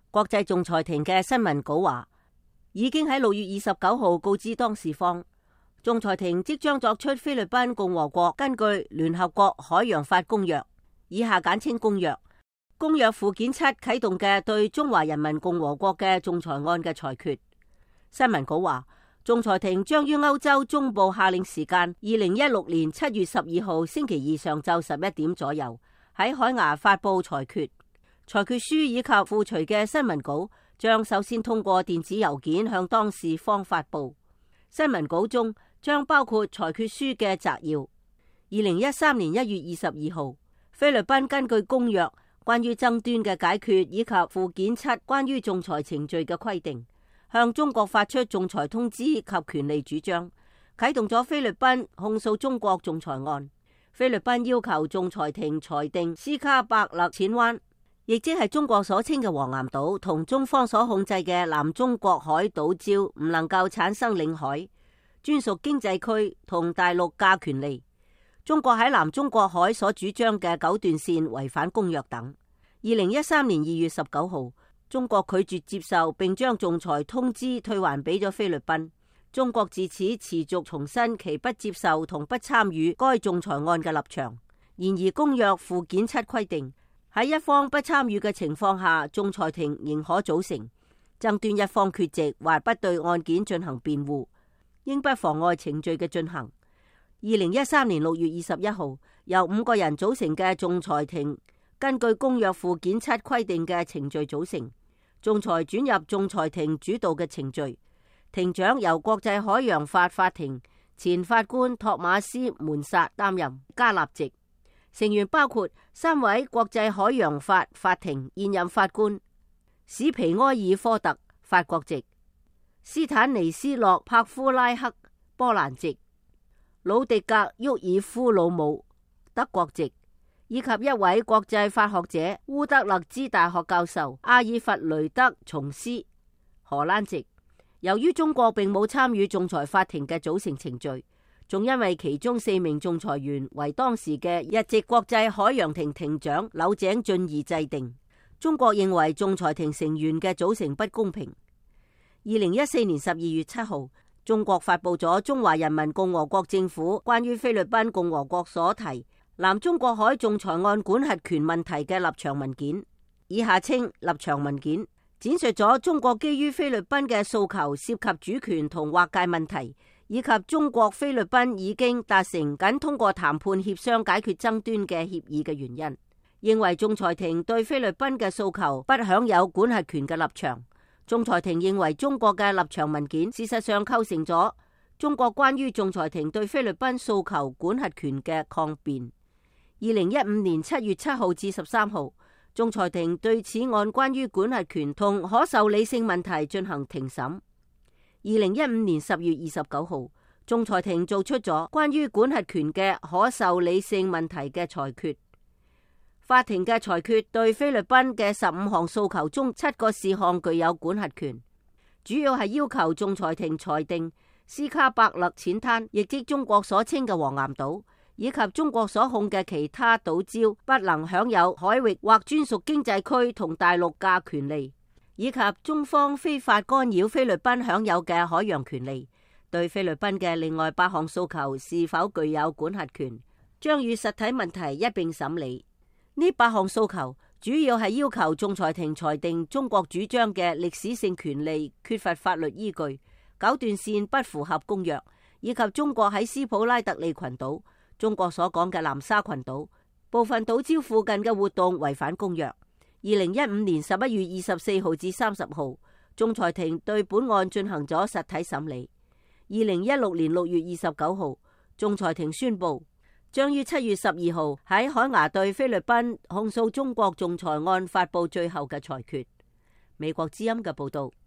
國際仲裁庭嘅新聞稿話，已經喺6月29號告知當事方，仲裁庭即將作出菲律賓共和國根據聯合國海洋法公約（以下簡稱公約）公約附件7啟動嘅對中華人民共和國嘅仲裁案嘅裁決。新聞稿話，仲裁庭將於歐洲中部夏令時間2016年7月12號星期二上晝11點左右喺海牙發布裁決。裁決書以及附隨嘅新聞稿將首先通過電子郵件向當事方發布。新聞稿中將包括裁決書嘅摘要。2013年1月22號，菲律賓根據公約關於爭端嘅解決以及附件7關於仲裁程序嘅規定，向中國發出仲裁通知及權利主張，啟動咗菲律賓控訴中國仲裁案。菲律賓要求仲裁庭裁定斯卡伯勒淺灣，亦即係中國所稱嘅黃岩島，同中方所控制嘅南中國海島礁唔能夠產生領海、專屬經濟區同大陸架權利。中國喺南中國海所主張嘅九段線違反公約等。2013年2月19號，中國拒絕接受並將仲裁通知退還俾咗菲律賓。中國自此持續重申其不接受同不參與該仲裁案嘅立場。然而公約附件7規定，喺一方不參與嘅情況下，仲裁庭仍可組成。爭端一方缺席或不對案件進行辯護，應不妨礙程序嘅進行。2013年6月21號，由5個人組成嘅仲裁庭根據公約附件7規定嘅程序組成，仲裁轉入仲裁庭主導嘅程序。庭長由國際海洋法法庭前法官托馬斯門薩擔任加納席，成員包括3位國際海洋法法庭現任法官史皮埃爾科特法國籍、斯坦尼斯洛帕夫拉克波蘭籍、魯迪格沃爾夫魯姆德國籍，以及一位國際法學者烏德勒支大學教授阿爾弗雷德松斯荷蘭籍。由於中國並冇參與仲裁法庭嘅組成程序，仲因為其中4名仲裁員為當時嘅日籍國際海洋庭庭長柳井俊二制定，中國認為仲裁庭成員嘅組成不公平。2014年12月7號，中國發布咗中華人民共和國政府關於菲律賓共和國所提南中國海仲裁案管轄權問題嘅立場文件，以下稱立場文件，闡述咗中國基於菲律賓嘅訴求涉及主權同劃界問題，以及中國菲律賓已經達成僅通過談判協商解決爭端嘅協議嘅原因，認為仲裁庭對菲律賓嘅訴求不享有管轄權嘅立場。仲裁庭認為中國嘅立場文件事實上構成咗中國關於仲裁庭對菲律賓訴求管轄權嘅抗辯。2015年7月7號至13號，仲裁庭對此案關於管轄權同可受理性問題進行庭審。2015年10月29號，仲裁庭做出咗關於管轄權嘅可受理性問題嘅裁決。法庭嘅裁決對菲律賓嘅15項訴求中7個事項具有管轄權，主要係要求仲裁庭裁定斯卡伯勒淺灘，亦即中國所稱嘅黃岩島，以及中國所控嘅其他島礁不能享有海域或專屬經濟區同大陸架權利，以及中方非法干擾菲律賓享有嘅海洋權利。對菲律賓嘅另外8項訴求是否具有管轄權，將與實體問題一併審理。呢8項訴求主要係要求仲裁庭裁定中國主張嘅歷史性權利缺乏法律依據，九段線不符合公約，以及中國喺斯普拉特利群島，中國所講嘅南沙群島部分島礁附近嘅活動違反公約。2015年11月24號至30號，仲裁庭對本案進行咗實體審理。2016年6月29號，仲裁庭宣布將於7月12號喺海牙對菲律賓控訴中國仲裁案發布最後嘅裁決。美國之音嘅報道。